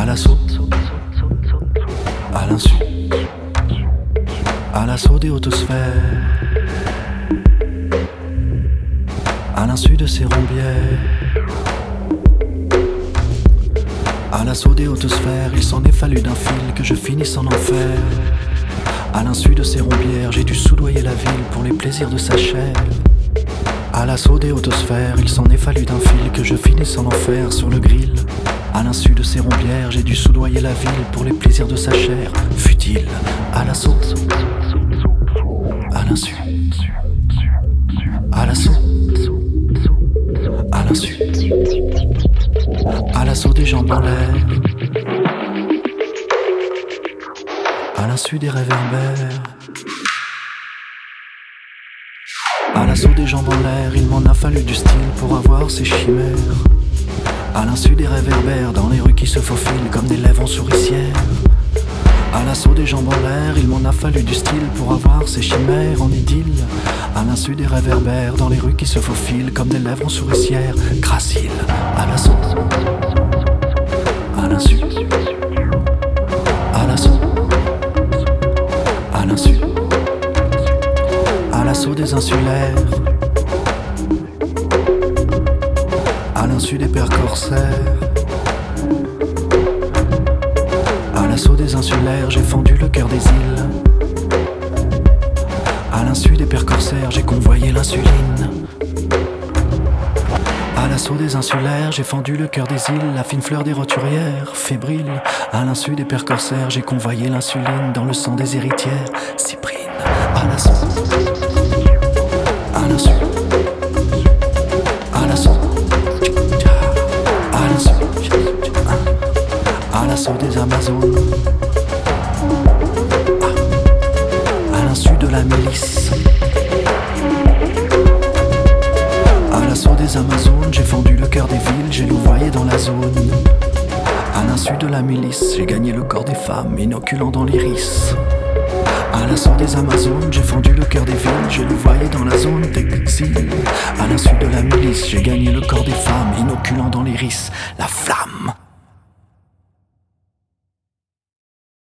l'assaut, à l'insu, à l'assaut des hautosphères, à l'insu de ces rombières. À l'assaut des hautosphères, il s'en est fallu d'un fil que je finisse en enfer. À l'insu de ces rombières, j'ai dû soudoyer la ville pour les plaisirs de sa chair. À l'assaut des hautosphères, il s'en est fallu d'un fil que je finisse en enfer sur le grill. À l'insu de ces rombières, j'ai dû soudoyer la ville pour les plaisirs de sa chair. Futile, à l'assaut, à l'insu, à l'assaut, à l'insu, à l'assaut des jambes en l'air, à l'insu des réverbères. À l'assaut des jambes en l'air, il m'en a fallu du style pour avoir ces chimères. À l'insu des réverbères, dans les rues qui se faufilent comme des lèvres en souricière. À l'assaut des jambes en l'air, il m'en a fallu du style pour avoir ces chimères en idylle. À l'insu des réverbères, dans les rues qui se faufilent comme des lèvres en souricière. Gracile, à l'assaut, à l'insu, à l'assaut, à l'insu, à l'assaut des insulaires, à l'insu des pères corsaires. À l'assaut des insulaires, j'ai fendu le cœur des îles. À l'insu des pères corsaires, j'ai convoyé l'insuline. À l'assaut des insulaires, j'ai fendu le cœur des îles, la fine fleur des roturières, fébrile. À l'insu des pères corsaires, j'ai convoyé l'insuline dans le sang des héritières, cyprine. À l'assaut, à l'insu, à l'assaut, à l'insu, à l'assaut des Amazones, à l'insu de la milice. À l'assaut des Amazones, j'ai fendu le cœur des villes, j'ai louvoyé dans la zone. À l'insu de la milice, j'ai gagné le corps des femmes, inoculant dans l'iris. À l'assaut des Amazones, j'ai fendu le cœur des villes, j'ai louvoyé dans la zone d'exil. À l'insu de la milice, j'ai gagné le corps des femmes, inoculant dans l'iris la flamme.